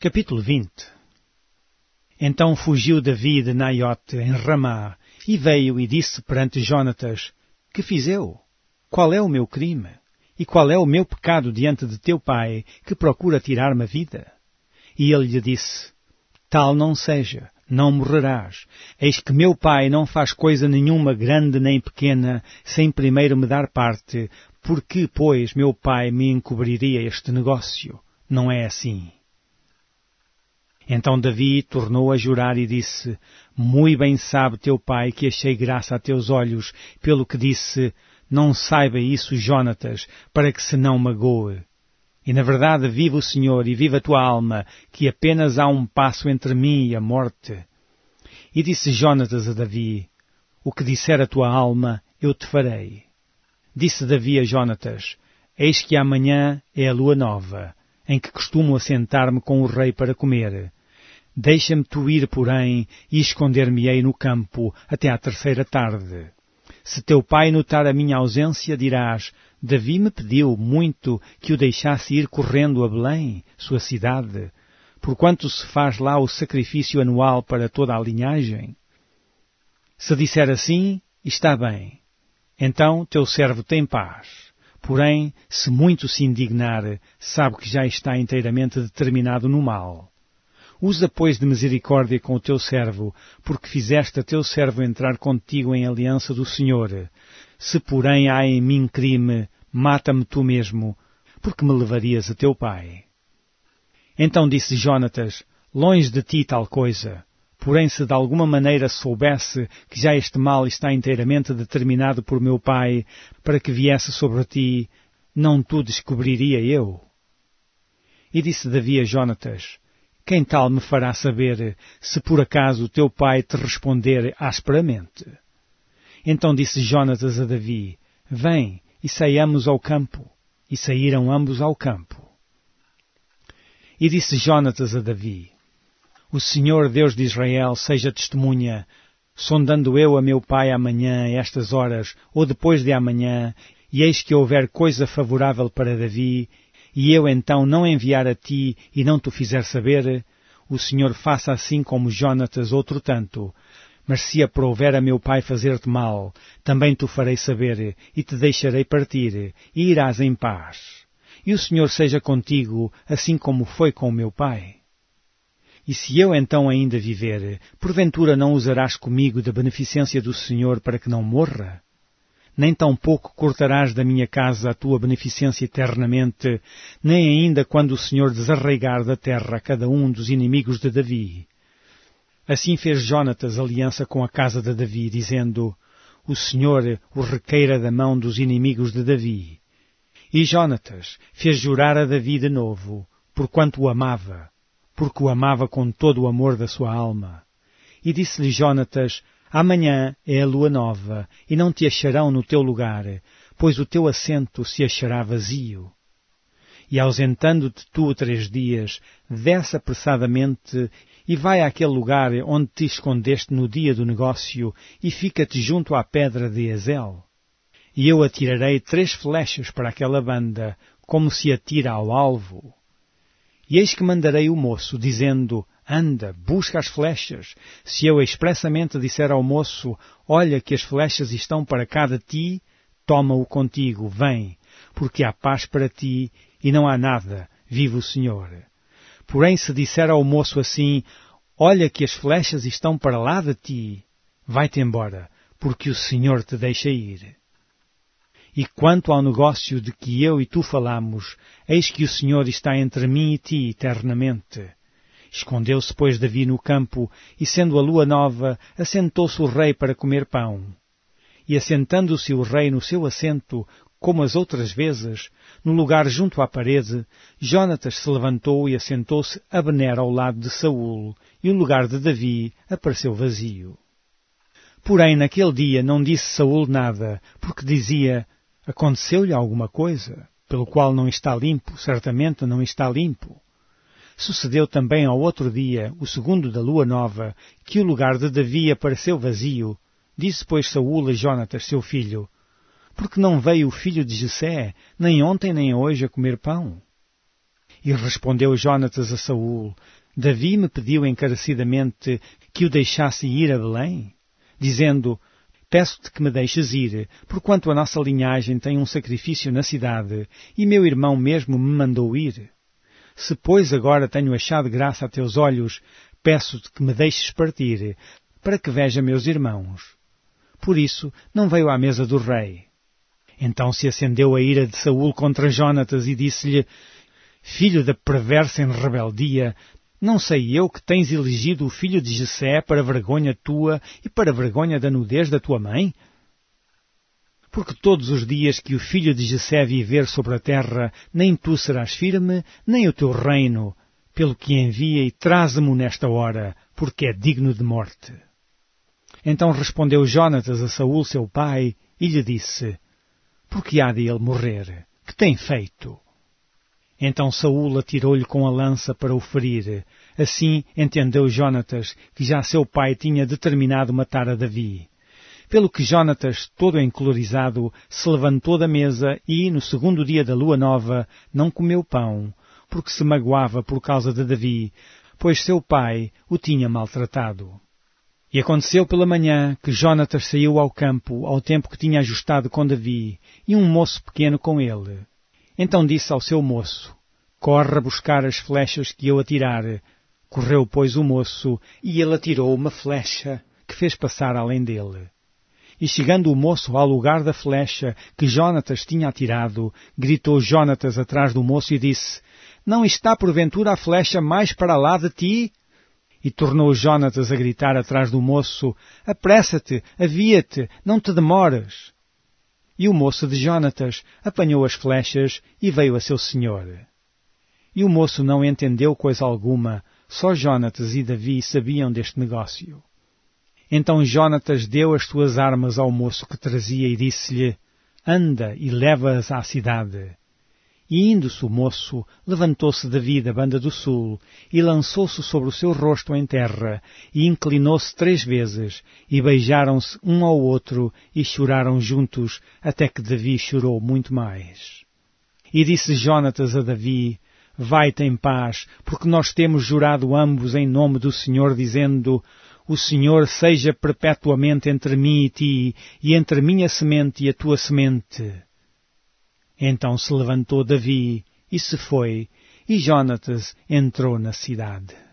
Capítulo 20. Então fugiu Davi de Naiote em Ramá, e veio e disse perante Jonatas: Que fiz eu? Qual é o meu crime? E qual é o meu pecado diante de teu pai, que procura tirar-me a vida? E ele lhe disse: Tal não seja, não morrerás. Eis que meu pai não faz coisa nenhuma grande nem pequena, sem primeiro me dar parte, porque, pois, meu pai me encobriria este negócio? Não é assim. Então Davi tornou a jurar e disse: Mui bem sabe teu pai que achei graça a teus olhos, pelo que disse: Não saiba isso Jonatas, para que se não magoe. E na verdade vive o Senhor e vive a tua alma, que apenas há um passo entre mim e a morte. E disse Jonatas a Davi: O que disser a tua alma, eu te farei. Disse Davi a Jonatas: Eis que amanhã é a lua nova, em que costumo assentar-me com o rei para comer. Deixa-me tu ir, porém, e esconder-me-ei no campo até à terceira tarde. Se teu pai notar a minha ausência, dirás: Davi me pediu muito que o deixasse ir correndo a Belém, sua cidade, porquanto se faz lá o sacrifício anual para toda a linhagem. Se disser assim, está bem. Então teu servo tem paz. Porém, se muito se indignar, sabe que já está inteiramente determinado no mal. Usa, pois, de misericórdia com o teu servo, porque fizeste a teu servo entrar contigo em aliança do Senhor. Se, porém, há em mim crime, mata-me tu mesmo, porque me levarias a teu pai. Então disse Jonatas: Longe de ti tal coisa. Porém, se de alguma maneira soubesse que já este mal está inteiramente determinado por meu pai, para que viesse sobre ti, não tu descobriria eu? E disse Davi a Jonatas: Quem tal me fará saber, se por acaso o teu pai te responder asperamente? Então disse Jonatas a Davi: Vem, e saiamos ao campo. E saíram ambos ao campo. E disse Jonatas a Davi: O Senhor Deus de Israel seja testemunha, sondando eu a meu pai amanhã, a estas horas, ou depois de amanhã, e eis que houver coisa favorável para Davi, e eu então não enviar a ti e não te fizer saber, o Senhor faça assim como Jonatas outro tanto. Mas se aprouver a meu pai fazer-te mal, também tu farei saber, e te deixarei partir, e irás em paz. E o Senhor seja contigo, assim como foi com o meu pai. E se eu então ainda viver, porventura não usarás comigo da beneficência do Senhor para que não morra? Nem tampouco cortarás da minha casa a tua beneficência eternamente, nem ainda quando o Senhor desarraigar da terra cada um dos inimigos de Davi. Assim fez Jonatas aliança com a casa de Davi, dizendo: O Senhor o requeira da mão dos inimigos de Davi. E Jonatas fez jurar a Davi de novo, porquanto o amava, porque o amava com todo o amor da sua alma. E disse-lhe Jonatas: Amanhã é a lua nova, e não te acharão no teu lugar, pois o teu assento se achará vazio. E ausentando-te tu 3 dias, desce apressadamente, e vai àquele lugar onde te escondeste no dia do negócio, e fica-te junto à pedra de Ezel. E eu atirarei 3 flechas para aquela banda, como se atira ao alvo. E eis que mandarei o moço, dizendo: Anda, busca as flechas. Se eu expressamente disser ao moço: Olha que as flechas estão para cá de ti, toma-o contigo, vem, porque há paz para ti, e não há nada, vive o Senhor. Porém, se disser ao moço assim: Olha que as flechas estão para lá de ti, vai-te embora, porque o Senhor te deixa ir. E quanto ao negócio de que eu e tu falamos, eis que o Senhor está entre mim e ti eternamente. Escondeu-se, pois, Davi no campo, e sendo a lua nova, assentou-se o rei para comer pão. E assentando-se o rei no seu assento, como as outras vezes, no lugar junto à parede, Jonatas se levantou e assentou-se Abner ao lado de Saul, e o lugar de Davi apareceu vazio. Porém, naquele dia não disse Saul nada, porque dizia: Aconteceu-lhe alguma coisa, pelo qual não está limpo, certamente não está limpo. Sucedeu também ao outro dia, o segundo da lua nova, que o lugar de Davi apareceu vazio. Disse, pois, Saul a Jonatas, seu filho: Porque não veio o filho de Jessé, nem ontem nem hoje, a comer pão? E respondeu Jonatas a Saul: Davi me pediu encarecidamente que o deixasse ir a Belém, dizendo: Peço-te que me deixes ir, porquanto a nossa linhagem tem um sacrifício na cidade, e meu irmão mesmo me mandou ir. Se, pois, agora tenho achado graça a teus olhos, peço-te que me deixes partir, para que veja meus irmãos. Por isso, não veio à mesa do rei. Então se acendeu a ira de Saul contra Jonatas e disse-lhe: Filho da perversa em rebeldia, não sei eu que tens elegido o filho de Jessé para vergonha tua e para vergonha da nudez da tua mãe? Porque todos os dias que o filho de Jessé viver sobre a terra, nem tu serás firme, nem o teu reino, pelo que envia e traze-mo nesta hora, porque é digno de morte. Então respondeu Jonatas a Saul seu pai e lhe disse: Por que há de ele morrer? Que tem feito? Então Saul atirou-lhe com a lança para o ferir. Assim entendeu Jonatas que já seu pai tinha determinado matar a Davi. Pelo que Jonatas, todo encolorizado, se levantou da mesa e, no segundo dia da lua nova, não comeu pão, porque se magoava por causa de Davi, pois seu pai o tinha maltratado. E aconteceu pela manhã que Jonatas saiu ao campo ao tempo que tinha ajustado com Davi, e um moço pequeno com ele. Então disse ao seu moço: Corre a buscar as flechas que eu atirar. Correu, pois, o moço, e ele atirou uma flecha que fez passar além dele. E chegando o moço ao lugar da flecha que Jonatas tinha atirado, gritou Jonatas atrás do moço e disse: Não está porventura a flecha mais para lá de ti? E tornou Jonatas a gritar atrás do moço: Apressa-te, avia-te, não te demores. E o moço de Jonatas apanhou as flechas e veio a seu senhor. E o moço não entendeu coisa alguma, só Jonatas e Davi sabiam deste negócio. Então Jonatas deu as suas armas ao moço que trazia e disse-lhe: Anda e leva-as à cidade. E indo-se o moço, levantou-se Davi da banda do sul, e lançou-se sobre o seu rosto em terra, e inclinou-se 3 vezes, e beijaram-se um ao outro, e choraram juntos, até que Davi chorou muito mais. E disse Jonatas a Davi: Vai-te em paz, porque nós temos jurado ambos em nome do Senhor, dizendo: O Senhor seja perpetuamente entre mim e ti, e entre minha semente e a tua semente. Então se levantou Davi e se foi, e Jonatas entrou na cidade.